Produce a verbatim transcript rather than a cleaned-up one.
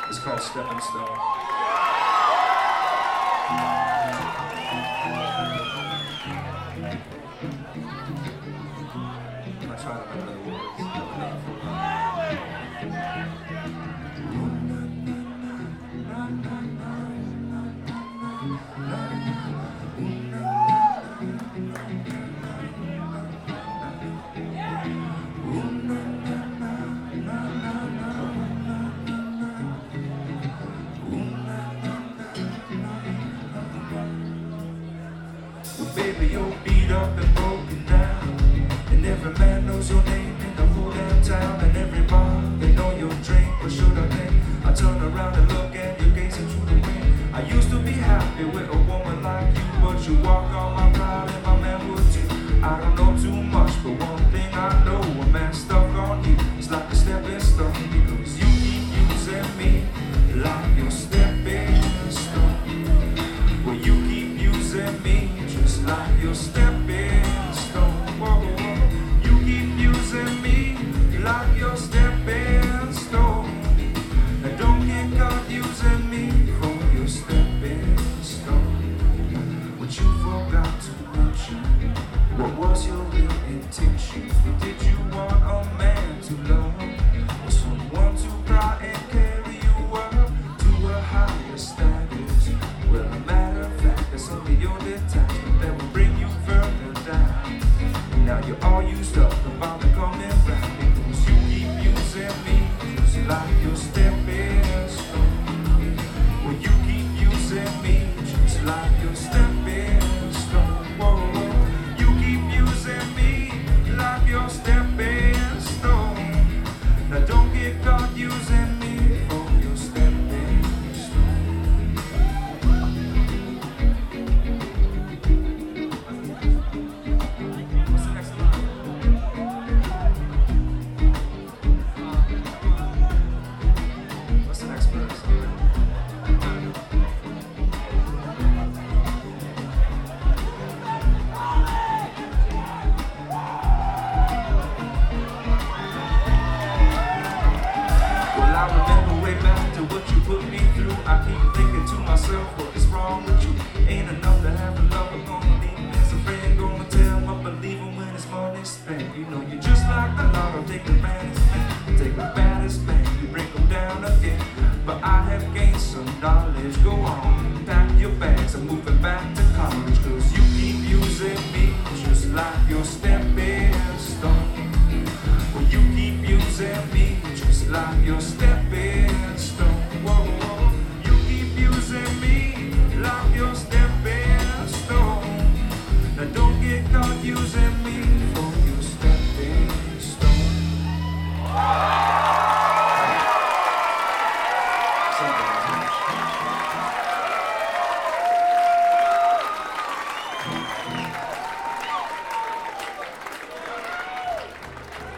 It's called Stepping Stone. I try to remember the words. Baby, you're beat up and broken down, and every man knows your name in the whole damn town, and every bar they know your drink. But should I think I turn around and look at you gazing through the wind? I used to be happy with a woman like you, but you walk on my pride and my man would too. I don't know too much, but one thing I know, a man stuck on you is like a stepping stone, because you keep using me like your stepping stone. Well, you keep using me just like your stepping stone. Whoa, whoa. You keep using me like your stepping stone. Now don't get caught using me for your stepping stone. What you forgot to mention, what was your real intention? Did you want a man to love, or someone to cry and carry you up to a higher status? Well, a matter of fact, it's only your detachment that will bring you further down. Now you're all used up, about to come in round, because you keep using me just like your stepping stone. Well, you keep using me just like your stepping stone. Whoa, whoa. You keep using me like your stepping stone. Now don't get caught using me for your stepping stone. What's the next line? What's the next verse? Well, I remember way back to what you put me through. I keep thinking to myself, what is wrong with you? Ain't enough to have a lover, gonna leave me as a friend, gonna tell him, but believe him when his money's spent. You know you're just like the lotto, take the baddest man, take the baddest man, you bring him down again. But I have gained some knowledge.